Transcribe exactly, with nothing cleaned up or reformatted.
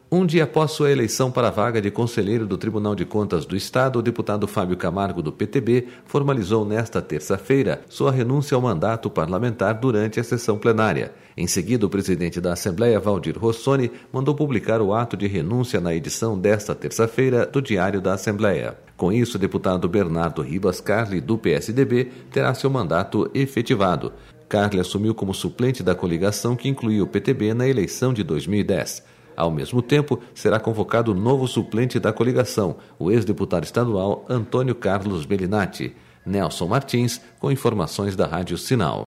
Um dia após sua eleição para a vaga de conselheiro do Tribunal de Contas do Estado, o deputado Fábio Camargo, do P T B, formalizou nesta terça-feira sua renúncia ao mandato parlamentar durante a sessão plenária. Em seguida, o presidente da Assembleia, Valdir Rossoni, mandou publicar o ato de renúncia na edição desta terça-feira do Diário da Assembleia. Com isso, o deputado Bernardo Ribas Carli, do P S D B, terá seu mandato efetivado. Carli assumiu como suplente da coligação que incluiu o P T B na eleição de dois mil e dez. Ao mesmo tempo, será convocado o novo suplente da coligação, o ex-deputado estadual Antônio Carlos Bellinati. Nelson Martins, com informações da Rádio Sinal.